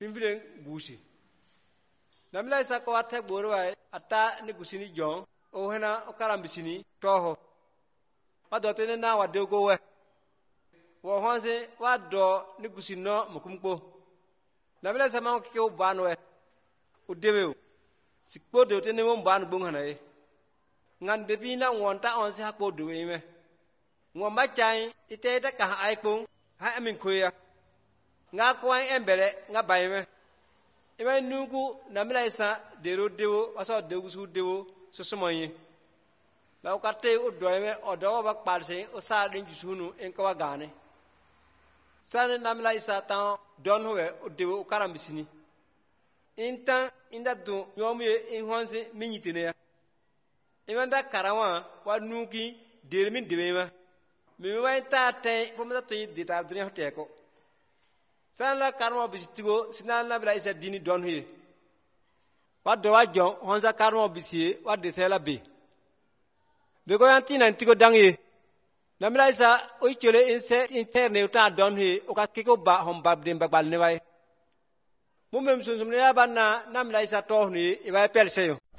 Bimbilen gusi. Namila isa ko attack borwa ata ni gusini John o hena o karambisini toho. Wa dotene na wa dego we. Wo honse wa do ni gusino mukumko. Namila isa ma ko banu we. O dewe. Sikpo de tene mo banu bunghana e. Ngan debi na wonta onse hakpo duwe me. Ngomba chai ite da ka aikpon ha amin koya. Nga kwai embele nga bayme. Ima nugu namila isa dero dewo aso degusu dewo sosomoye. La ukate o doyme o do ba parse o sa den jusunu en ko gane. Sane namila isa tan don howe o dewo o karambisini. Inta inda do yomuye in honse minyitine ya. Ima da karawa wa nugi dermin dewema. Mi wa ta te fomata to dita dunya hoteko. Sanla karmo bisitigo sinala bila isa dini don he. Wa do wa jon honza karmo bisie wa de sela be. Be ko yanti nan tigo dangi. Namila isa o chole inse interne uta don he o ka kiko ba hom bab dem bagbal ne wai. Mumem sunsum ne ya banna namila isa to ni e wa pelseyo.